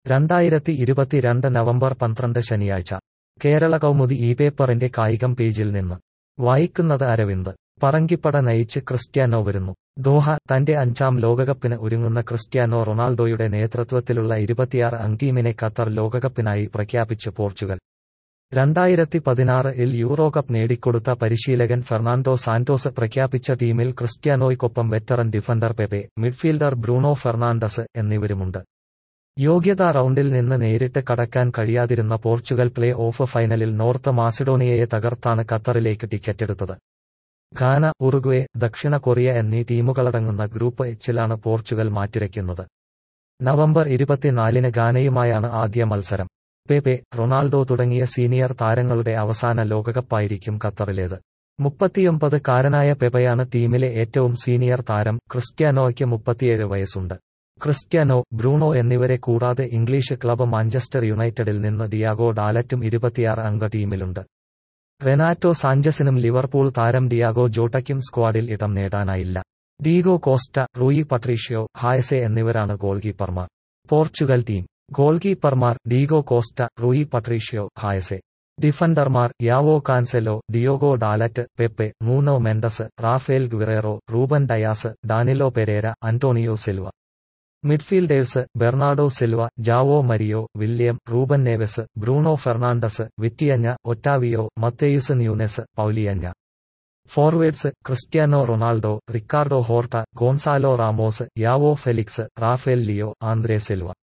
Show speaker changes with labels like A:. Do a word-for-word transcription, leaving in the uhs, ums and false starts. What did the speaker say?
A: രണ്ടായിരത്തി ഇരുപത്തിരണ്ട് നവംബർ പന്ത്രണ്ട് ശനിയാഴ്ച കേരള കൗമുദി ഈ പേപ്പറിന്റെ കായികം പേജിൽ നിന്ന് വായിക്കുന്നത് അരവിന്ദ്. പറങ്കിപ്പട നയിച്ച് ക്രിസ്റ്റ്യാനോ വരുന്നു. ദോഹ. തന്റെ അഞ്ചാം ലോകകപ്പിന് ഒരുങ്ങുന്ന ക്രിസ്റ്റ്യാനോ റൊണാൾഡോയുടെ നേതൃത്വത്തിലുള്ള ഇരുപത്തിയാറ് അംഗ ടീമിനെ ഖത്തർ ലോകകപ്പിനായി പ്രഖ്യാപിച്ച് പോർച്ചുഗൽ. രണ്ടായിരത്തി പതിനാറ് ഇൽ യൂറോകപ്പ് നേടിക്കൊടുത്ത പരിശീലകൻ ഫെർണാണ്ടോ സാന്റോസ് പ്രഖ്യാപിച്ച ടീമിൽ ക്രിസ്റ്റ്യാനോയ്ക്കൊപ്പം veteran defender Pepe, midfielder Bruno Fernandes എന്നിവരുമുണ്ട്. യോഗ്യതാ റൗണ്ടിൽ നിന്ന് നേരിട്ട് കടക്കാൻ കഴിയാതിരുന്ന പോർച്ചുഗൽ പ്ലേ ഓഫ് ഫൈനലിൽ നോർത്ത് മാസിഡോണിയയെ തകർത്താണ് ഖത്തറിലേക്ക് ടിക്കറ്റെടുത്തത്. ഘാന, ഉറുഗ്വേ, ദക്ഷിണ കൊറിയ എന്നീ ടീമുകളടങ്ങുന്ന ഗ്രൂപ്പ് എച്ചിലാണ് പോർച്ചുഗൽ മാറ്റുരയ്ക്കുന്നത്. നവംബർ ഇരുപത്തിനാലിന് ഘാനയുമായാണ് ആദ്യ മത്സരം. പെപെ, റൊണാൾഡോ തുടങ്ങിയ സീനിയർ താരങ്ങളുടെ അവസാന ലോകകപ്പായിരിക്കും ഖത്തറിലേത്. മുപ്പത്തിയൊമ്പത് കാരനായ പെപെയാണ് ടീമിലെ ഏറ്റവും സീനിയർ താരം. ക്രിസ്റ്റ്യാനോയ്ക്ക് മുപ്പത്തിയേഴ് വയസ്സുണ്ട്. ക്രിസ്റ്റ്യാനോ, ബ്രൂണോ എന്നിവരെ കൂടാതെ ഇംഗ്ലീഷ് ക്ലബ് മാഞ്ചസ്റ്റർ യുണൈറ്റഡിൽ നിന്ന് ഡിയാഗോ ഡാലറ്റും ഇരുപത്തിയാറ് അംഗ ടീമിലുണ്ട്. റെനാറ്റോ സാഞ്ചസിനും ലിവർപൂൾ താരം ഡിയാഗോ ജോട്ടയ്ക്കും സ്ക്വാഡിൽ ഇടം നേടാനായില്ല. Diogo Costa, Rui Patricio, Jose Sa എന്നിവരാണ് ഗോൾകീപ്പർമാർ. പോർച്ചുഗൽ ടീം ഗോൾകീപ്പർമാർ Diogo Costa, Rui Patricio, Jose Sa. ഡിഫൻഡർമാർ Joao Cancelo, Diogo Dalot, Pepe, Nuno Mendes, Raphael Guerreiro, Ruben Dias, Danilo Pereira, Antonio Silva. Midfielders Bernardo Silva, Joao Mario, William, Ruben Neves, Bruno Fernandes, Vitinha, Otavio, Matheus Nunes, Palhinha. Forwards Cristiano Ronaldo, Ricardo Horta, Goncalo Ramos, Joao Felix, Rafael Leo, Andre Silva.